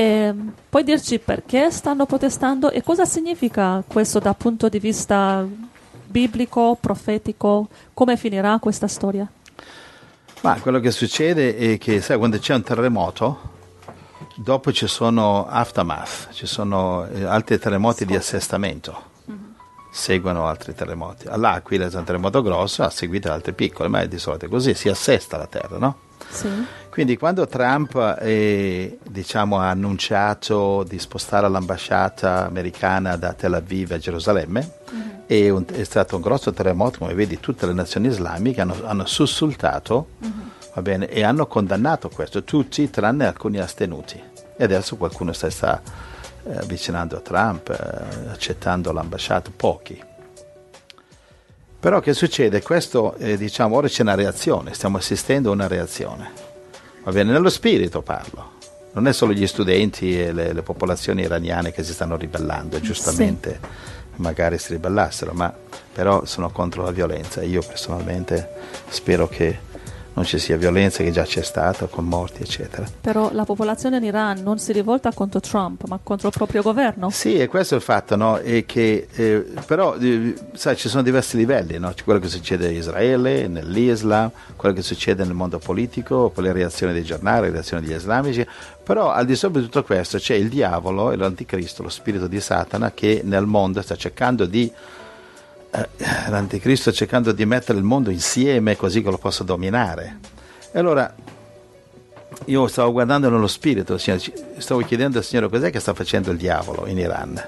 Puoi dirci perché stanno protestando e cosa significa questo dal punto di vista biblico, profetico? Come finirà questa storia? Ma quello che succede è che, sai, quando c'è un terremoto, dopo ci sono aftermath, ci sono altri terremoti di assestamento. Seguono altri terremoti. All'Aquila è un terremoto grosso, ha seguito altri piccoli, ma è di solito così, si assesta la terra, no? Sì. Quindi quando Trump ha annunciato di spostare l'ambasciata americana da Tel Aviv a Gerusalemme, è stato un grosso terremoto, come vedi tutte le nazioni islamiche hanno sussultato, va bene, e hanno condannato questo, tutti tranne alcuni astenuti. E adesso qualcuno sta avvicinando a Trump, accettando l'ambasciata, pochi. Però che succede? Questo, ora c'è una reazione, stiamo assistendo a una reazione. Va bene, nello spirito parlo. Non è solo gli studenti e le popolazioni iraniane che si stanno ribellando, giustamente, magari si ribellassero, ma però sono contro la violenza. Io personalmente spero che non ci sia violenza, che già c'è stata, con morti, eccetera. Però la popolazione in Iran non si rivolta contro Trump, ma contro il proprio governo. Sì, e questo è il fatto, no? E che, però, sai, ci sono diversi livelli, no? C'è quello che succede in Israele, nell'Islam, quello che succede nel mondo politico, con le reazioni dei giornali, le reazioni degli islamici. Però al di sopra di tutto questo c'è il diavolo e l'anticristo, lo spirito di Satana, che nel mondo sta cercando di l'anticristo cercando di mettere il mondo insieme così che lo possa dominare. E allora io stavo guardando nello spirito, stavo chiedendo al Signore cos'è che sta facendo il diavolo in Iran.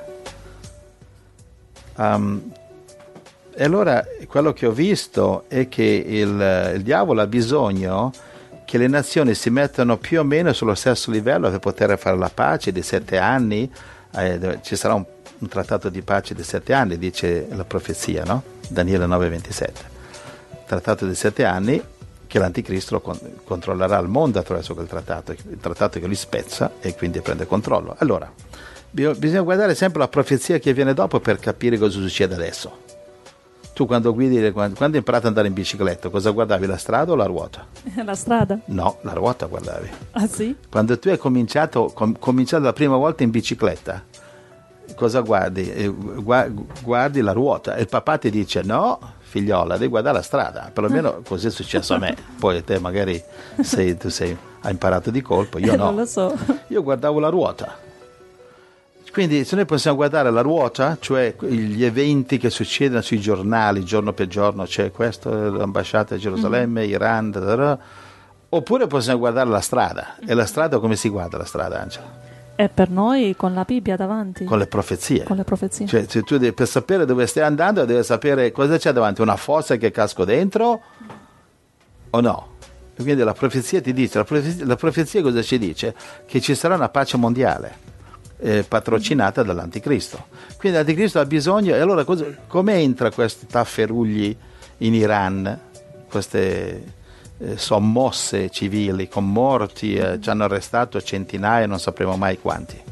E allora quello che ho visto è che il diavolo ha bisogno che le nazioni si mettano più o meno sullo stesso livello per poter fare la pace di 7 anni. Ci sarà un trattato di pace di 7 anni, dice la profezia, no? Daniele 9:27. Trattato di 7 anni che l'anticristo controllerà il mondo attraverso quel trattato, il trattato che li spezza e quindi prende controllo. Allora, bisogna guardare sempre la profezia che viene dopo per capire cosa succede adesso. Tu quando guidi, quando hai imparato ad andare in bicicletta, cosa guardavi, la strada o la ruota? La strada? No, la ruota guardavi. Ah sì? Quando tu hai cominciato la prima volta in bicicletta, cosa guardi? Guardi la ruota e il papà ti dice no, figliola, devi guardare la strada, perlomeno così è successo a me. Poi te magari hai imparato di colpo, io no. Non lo so. Io guardavo la ruota. Quindi se noi possiamo guardare la ruota, cioè gli eventi che succedono sui giornali giorno per giorno, c'è questo, l'ambasciata a Gerusalemme, Iran, oppure possiamo guardare la strada. E la strada, come si guarda la strada, Angela? E per noi con la Bibbia davanti. Con le profezie. Con le profezie. Cioè, se tu per sapere dove stai andando, devi sapere cosa c'è davanti, una fossa che casco dentro o no. E quindi la profezia ti dice, la profezia cosa ci dice? Che ci sarà una pace mondiale patrocinata dall'anticristo. Quindi l'anticristo ha bisogno, e allora come entra questi tafferugli in Iran, queste sommosse civili con morti, ci hanno arrestato centinaia, non sapremo mai quanti.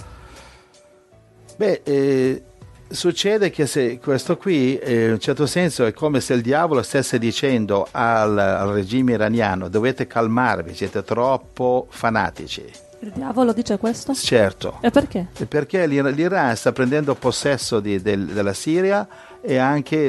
Succede che se questo qui in un certo senso è come se il diavolo stesse dicendo al regime iraniano: dovete calmarvi, siete troppo fanatici. Il diavolo dice questo? Certo. E perché? Perché l'Iran sta prendendo possesso della Siria e anche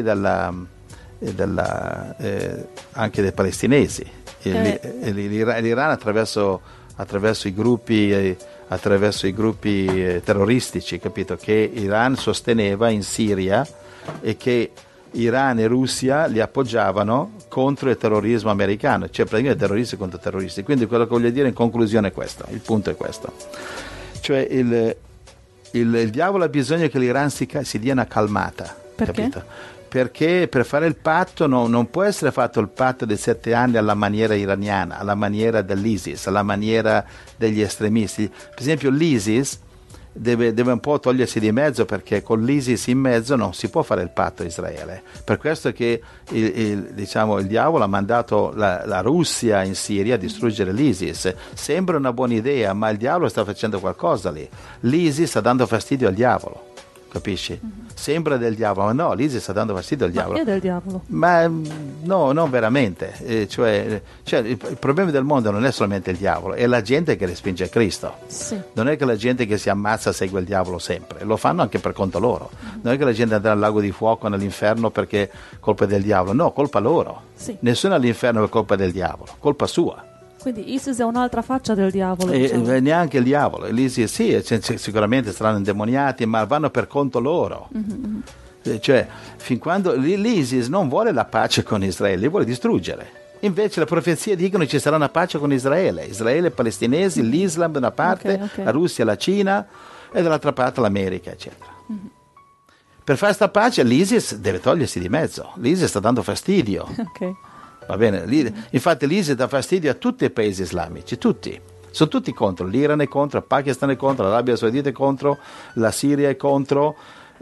anche dei palestinesi. L'Iran attraverso i gruppi terroristici, capito? Che Iran sosteneva in Siria e che Iran e Russia li appoggiavano contro il terrorismo americano, cioè praticamente terroristi contro terroristi. Quindi quello che voglio dire in conclusione è questo, il punto è questo. Cioè il diavolo ha bisogno che l'Iran si dia una calmata. Perché? Capito? Perché per fare il patto non può essere fatto il patto dei 7 anni alla maniera iraniana, alla maniera dell'ISIS, alla maniera degli estremisti. Per esempio l'ISIS deve un po' togliersi di mezzo, perché con l'ISIS in mezzo non si può fare il patto a Israele. Per questo che il diavolo ha mandato la Russia in Siria a distruggere l'ISIS. Sembra una buona idea, ma il diavolo sta facendo qualcosa lì. L'ISIS sta dando fastidio al diavolo. capisci? Sembra del diavolo, ma no, l'ISIS sta dando fastidio al diavolo. Ma è del diavolo? Ma no, non veramente. Cioè, il problema del mondo non è solamente il diavolo, è la gente che respinge Cristo. Sì. Non è che la gente che si ammazza segue il diavolo sempre, lo fanno anche per conto loro. Non è che la gente andrà al lago di fuoco, nell'inferno perché colpa del diavolo, no, colpa loro. Sì. Nessuno all'inferno è colpa del diavolo, colpa sua. Quindi ISIS è un'altra faccia del diavolo. E Diciamo. neanche il diavolo, l'ISIS sì, sicuramente saranno indemoniati, ma vanno per conto loro. Cioè, fin quando l'ISIS non vuole la pace con Israele, li vuole distruggere. Invece le profezie dicono che ci sarà una pace con Israele, i palestinesi, l'Islam da una parte, Okay. la Russia, la Cina e dall'altra parte l'America, eccetera. Per fare questa pace l'ISIS deve togliersi di mezzo, l'ISIS sta dando fastidio. Ok. Va bene? Infatti l'ISIS dà fastidio a tutti i paesi islamici, tutti. Sono tutti contro, l'Iran è contro, il Pakistan è contro, l'Arabia Saudita è contro, la Siria è contro,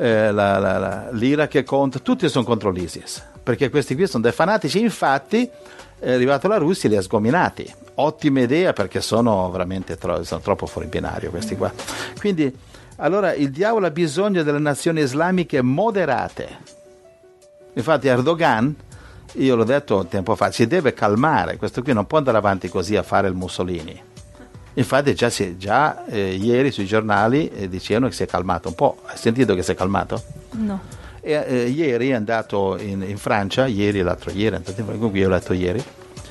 l'Iraq è contro, tutti sono contro l'ISIS, perché questi qui sono dei fanatici, infatti è arrivato la Russia e li ha sgominati. Ottima idea, perché sono veramente sono troppo fuori binario questi qua. Quindi, allora il diavolo ha bisogno delle nazioni islamiche moderate. Infatti Erdogan, io l'ho detto tempo fa, si deve calmare, questo qui non può andare avanti così a fare il Mussolini. Infatti già ieri sui giornali dicevano che si è calmato un po'. Hai sentito che si è calmato? No. Ieri è andato in Francia, l'altro ieri, comunque io ho letto ieri,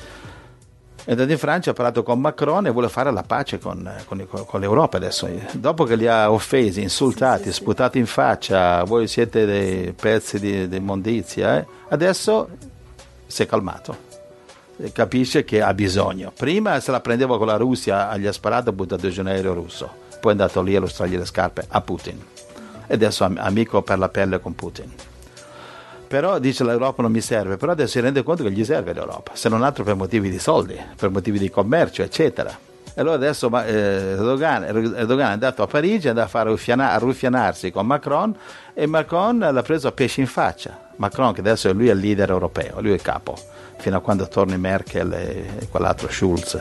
è andato in Francia, ha parlato con Macron e vuole fare la pace con l'Europa adesso. Dopo che li ha offesi, insultati, sputati in faccia, voi siete dei pezzi di immondizia, adesso si è calmato. Capisce che ha bisogno. Prima se la prendeva con la Russia, gli ha sparato e buttato giù un aereo russo, poi è andato lì a lustrargli le scarpe a Putin e adesso amico per la pelle con Putin. Però dice l'Europa non mi serve, però adesso si rende conto che gli serve l'Europa, se non altro per motivi di soldi, per motivi di commercio, eccetera. E allora adesso Erdogan è andato a Parigi, è andato a ruffianarsi con Macron e Macron l'ha preso a pesci in faccia. Macron, che adesso lui è il leader europeo, lui è il capo, fino a quando torni Merkel e quell'altro Schulz.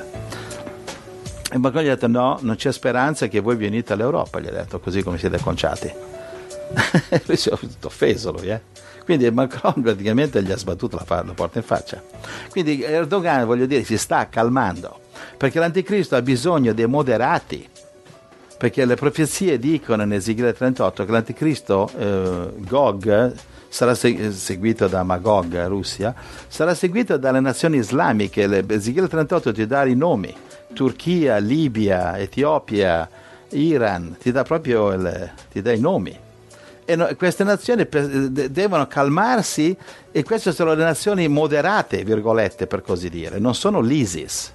E Macron gli ha detto no, non c'è speranza che voi venite all'Europa, gli ha detto, così come siete conciati. Lui si è offeso lui, Quindi Macron praticamente gli ha sbattuto la porta in faccia. Quindi Erdogan, voglio dire, si sta calmando, perché l'anticristo ha bisogno dei moderati, perché le profezie dicono in Ezechiele 38 che l'anticristo Gog sarà seguito da Magog, Russia, sarà seguito dalle nazioni islamiche. Ezechiele 38 ti dà i nomi: Turchia, Libia, Etiopia, Iran, ti dà proprio ti dà i nomi. E queste nazioni devono calmarsi, e queste sono le nazioni moderate, virgolette, per così dire, non sono l'ISIS.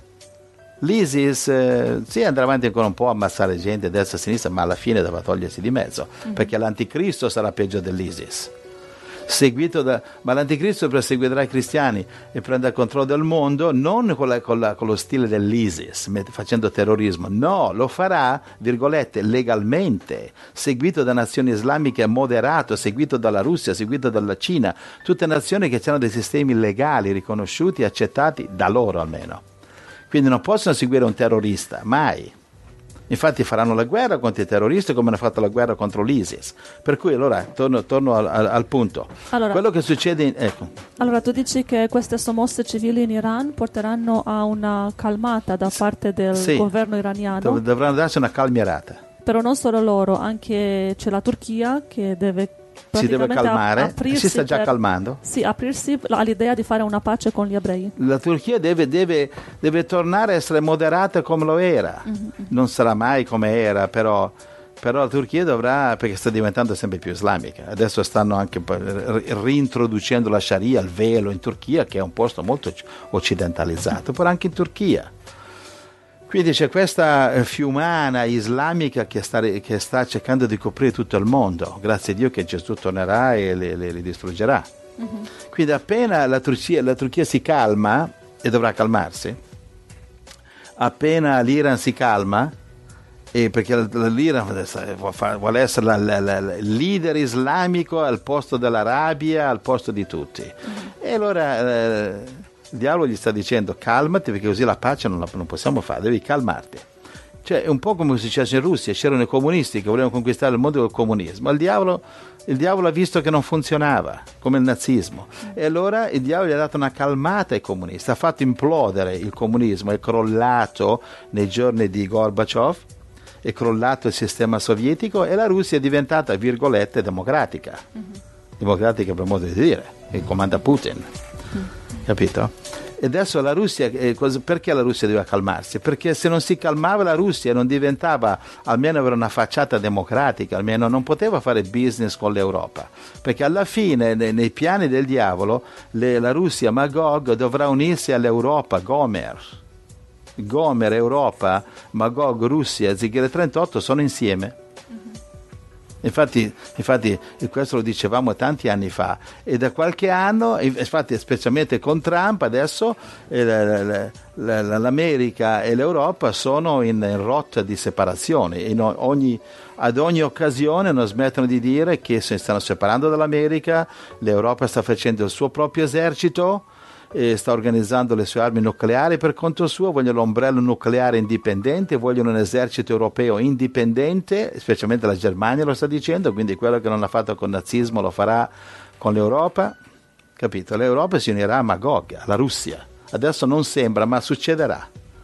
L'ISIS sì, andrà avanti ancora un po' a ammazzare gente a destra e a sinistra, ma alla fine deve togliersi di mezzo, perché l'anticristo sarà peggio dell'ISIS. Ma l'anticristo perseguiterà i cristiani e prende il controllo del mondo non con lo stile dell'ISIS, facendo terrorismo, no, lo farà, virgolette, legalmente, seguito da nazioni islamiche moderato, seguito dalla Russia, seguito dalla Cina, tutte nazioni che hanno dei sistemi legali riconosciuti e accettati da loro almeno. Quindi non possono seguire un terrorista, mai. Infatti faranno la guerra contro i terroristi come hanno fatto la guerra contro l'ISIS. Per cui allora torno al punto. Allora, quello che succede allora tu dici che queste sommosse civili in Iran porteranno a una calmata da parte del governo iraniano. Dovranno darsi una calmierata. Però non solo loro, anche c'è la Turchia che si deve calmare, si sta già calmando. Sì, aprirsi all'idea di fare una pace con gli ebrei. La Turchia deve tornare a essere moderata come lo era. Non sarà mai come era, però la Turchia dovrà, perché sta diventando sempre più islamica. Adesso stanno anche reintroducendo la Sharia, il velo in Turchia, che è un posto molto occidentalizzato, però anche in Turchia. Quindi c'è questa fiumana islamica che sta cercando di coprire tutto il mondo. Grazie a Dio che Gesù tornerà e li distruggerà. Quindi appena la Turchia si calma, e dovrà calmarsi, appena l'Iran si calma, perché l'Iran vuole essere il leader islamico al posto dell'Arabia, al posto di tutti. E allora il diavolo gli sta dicendo calmati, perché così la pace non possiamo fare, devi calmarti. Cioè è un po' come è successo in Russia, c'erano i comunisti che volevano conquistare il mondo col comunismo, il diavolo ha visto che non funzionava, come il nazismo, e allora il diavolo gli ha dato una calmata ai comunisti, ha fatto implodere il comunismo, è crollato nei giorni di Gorbaciov, è crollato il sistema sovietico e la Russia è diventata, virgolette, democratica, democratica per modo di dire, che comanda Putin, capito? E adesso la Russia, perché la Russia doveva calmarsi? Perché se non si calmava la Russia non diventava, almeno avere una facciata democratica, almeno non poteva fare business con l'Europa, perché alla fine nei piani del diavolo la Russia, Magog, dovrà unirsi all'Europa, Gomer, Europa, Magog, Russia, Zighere 38 sono insieme. Infatti questo lo dicevamo tanti anni fa e da qualche anno, infatti specialmente con Trump adesso l'America e l'Europa sono in rotta di separazione, ad ogni occasione non smettono di dire che si stanno separando dall'America, l'Europa sta facendo il suo proprio esercito, sta organizzando le sue armi nucleari per conto suo, vogliono l'ombrello nucleare indipendente, vogliono un esercito europeo indipendente, specialmente la Germania lo sta dicendo, quindi quello che non ha fatto con il nazismo lo farà con l'Europa, capito? L'Europa si unirà a Magog, alla Russia, adesso non sembra ma succederà.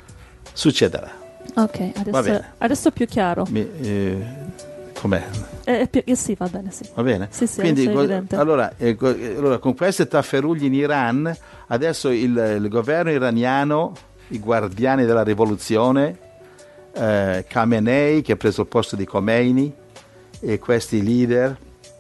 Ok, adesso è più chiaro. Com'è? Sì, va bene, sì. Va bene? Sì, quindi, è evidente. Allora, con questi tafferugli in Iran, adesso il governo iraniano, i guardiani della rivoluzione, Khamenei, che ha preso il posto di Khomeini, e questi leader,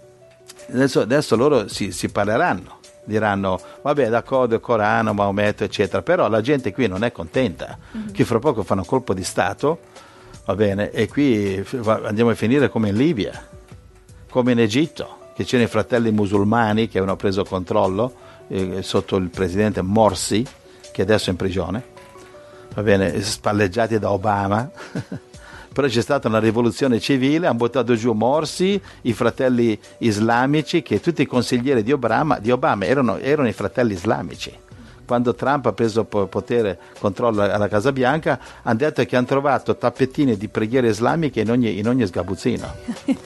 adesso loro si parleranno, diranno, vabbè, d'accordo, il Corano, Maometto, eccetera, però la gente qui non è contenta, che fra poco fanno colpo di Stato, va bene, e qui andiamo a finire come in Libia, come in Egitto, che c'erano i fratelli musulmani che avevano preso controllo sotto il presidente Morsi, che adesso è in prigione, va bene, spalleggiati da Obama. Però c'è stata una rivoluzione civile, hanno buttato giù Morsi, i fratelli islamici, che tutti i consiglieri di Obama erano i fratelli islamici. Quando Trump ha preso potere, controllo alla Casa Bianca, hanno detto che hanno trovato tappetine di preghiere islamiche in ogni sgabuzzino.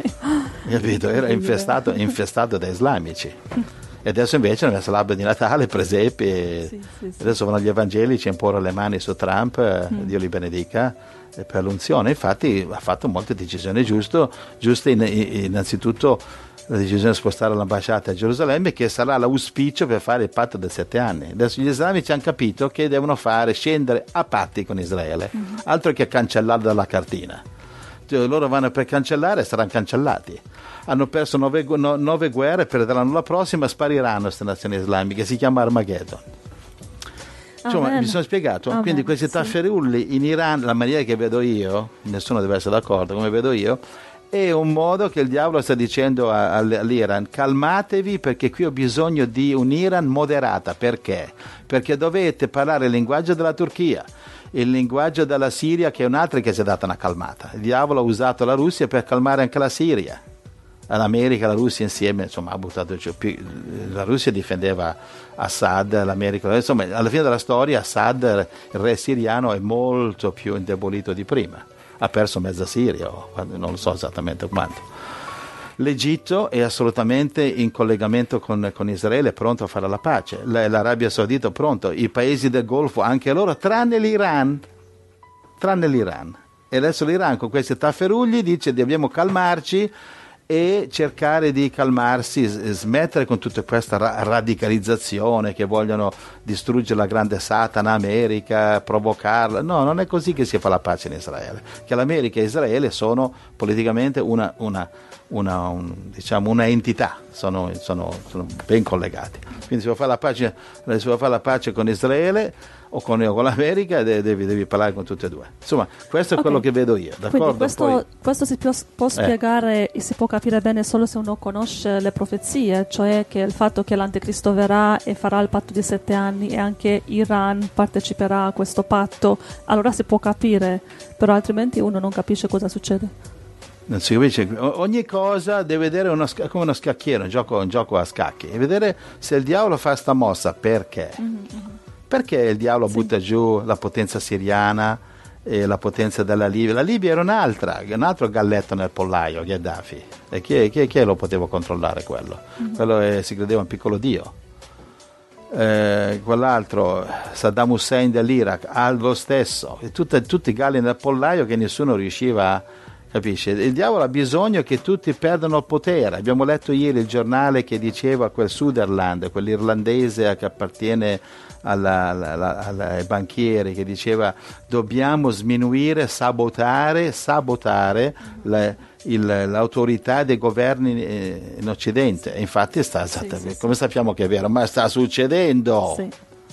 Capito? Era infestato da islamici. E adesso invece hanno messo l'albero di Natale, presepi, sì. Adesso vanno gli evangelici a imporre le mani su Trump, Dio li benedica, per l'unzione. Infatti ha fatto molte decisioni giuste, innanzitutto la decisione di spostare l'ambasciata a Gerusalemme, che sarà l'auspicio per fare il patto dei 7 anni. Adesso gli islamici hanno capito che devono scendere a patti con Israele, altro che cancellarlo dalla cartina. Loro vanno per cancellare e saranno cancellati. Hanno perso 9 guerre, perderanno la prossima, spariranno queste nazioni islamiche, si chiama Armageddon. Insomma, mi sono spiegato. Amen. Quindi questi tafferulli in Iran, la maniera che vedo io, nessuno deve essere d'accordo, come vedo io, è un modo che il diavolo sta dicendo all'Iran: calmatevi, perché qui ho bisogno di un Iran moderata. Perché? Perché dovete parlare il linguaggio della Turchia, il linguaggio della Siria, che è un'altra che si è data una calmata. Il diavolo ha usato la Russia per calmare anche la Siria. L'America e la Russia insieme, insomma, ha buttato giù. La Russia difendeva Assad, l'America, insomma, alla fine della storia Assad, il re siriano, è molto più indebolito di prima. Ha perso mezza Siria, non lo so esattamente quanto. L'Egitto è assolutamente in collegamento con Israele, pronto a fare la pace. L'Arabia Saudita pronto, i paesi del Golfo anche loro, tranne l'Iran. E adesso l'Iran con questi tafferugli dice: dobbiamo calmarci e cercare di calmarsi, smettere con tutta questa radicalizzazione che vogliono distruggere la grande Satana America, provocarla. No, non è così che si fa la pace in Israele, che l'America e Israele sono politicamente una entità, sono ben collegati. Quindi se vuoi fare la pace con Israele o con l'America, devi parlare con tutte e due. Insomma, questo è quello che vedo io. D'accordo? Questo si può spiegare e si può capire bene solo se uno conosce le profezie, cioè che il fatto che l'Anticristo verrà e farà il patto di 7 anni e anche Iran parteciperà a questo patto, allora si può capire, però altrimenti uno non capisce cosa succede. Non si capisce. Ogni cosa deve vedere come uno scacchiere, un gioco a scacchi, e vedere se il diavolo fa sta mossa. Perché? Perché il diavolo butta giù la potenza siriana, e la potenza della Libia. La Libia era un altro galletto nel pollaio, Gheddafi. E chi lo poteva controllare quello? Quello si credeva un piccolo dio. Quell'altro, Saddam Hussein dell'Iraq, lo stesso. E tutti i galli nel pollaio che nessuno riusciva a... Capisci? Il diavolo ha bisogno che tutti perdano il potere. Abbiamo letto ieri il giornale che diceva quel Sutherland, quell'irlandese che appartiene ai banchieri, che diceva dobbiamo sminuire, sabotare l'autorità dei governi in Occidente. E infatti come sappiamo che è vero, ma sta succedendo. Sì.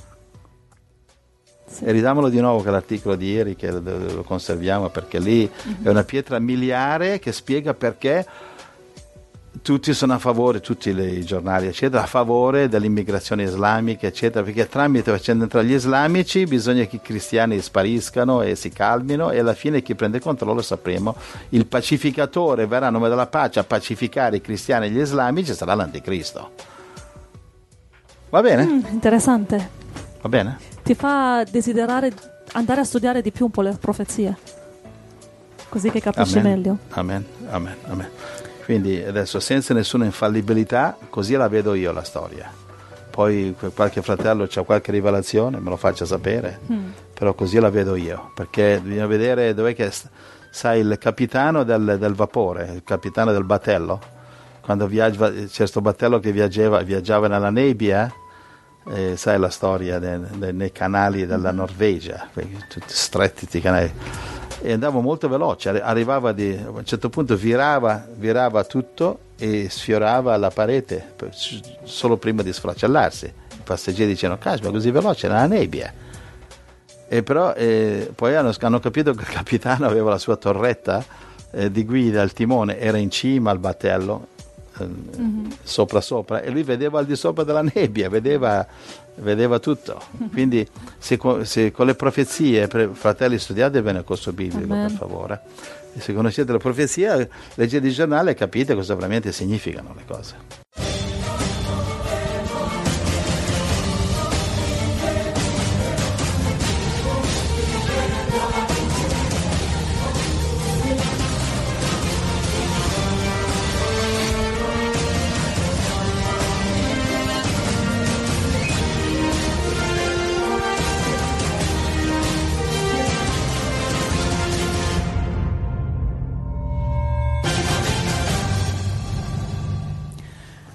Sì. E ridiamolo di nuovo quell'articolo di ieri, che lo conserviamo, perché lì è una pietra miliare che spiega perché tutti sono a favore, tutti i giornali eccetera, a favore dell'immigrazione islamica eccetera, perché tramite facendo entrare gli islamici bisogna che i cristiani spariscano e si calmino, e alla fine chi prende il controllo, sapremo, il pacificatore verrà a nome della pace a pacificare i cristiani e gli islamici, sarà l'anticristo. Va bene? Interessante. Va bene? Ti fa desiderare andare a studiare di più un po' le profezie, così che capisci meglio. Amen. Quindi adesso, senza nessuna infallibilità, così la vedo io la storia. Poi qualche fratello c'ha qualche rivelazione, me lo faccia sapere, però così la vedo io, perché bisogna vedere dov'è che sai il capitano del vapore, il capitano del battello, quando c'è questo battello che viaggiava nella nebbia. Sai la storia nei canali della Norvegia, tutti stretti i canali, e andava molto veloce, arrivava a un certo punto virava tutto e sfiorava la parete solo prima di sfracellarsi. I passeggeri dicevano caspita, così veloce, nella nebbia. E però poi hanno capito che il capitano aveva la sua torretta di guida, il timone era in cima al battello, sopra, e lui vedeva al di sopra della nebbia, vedeva tutto. Quindi se con le profezie, fratelli, studiate bene il corso biblico. Amen. Per favore, e se conoscete la profezia, leggete il giornale e capite cosa veramente significano le cose.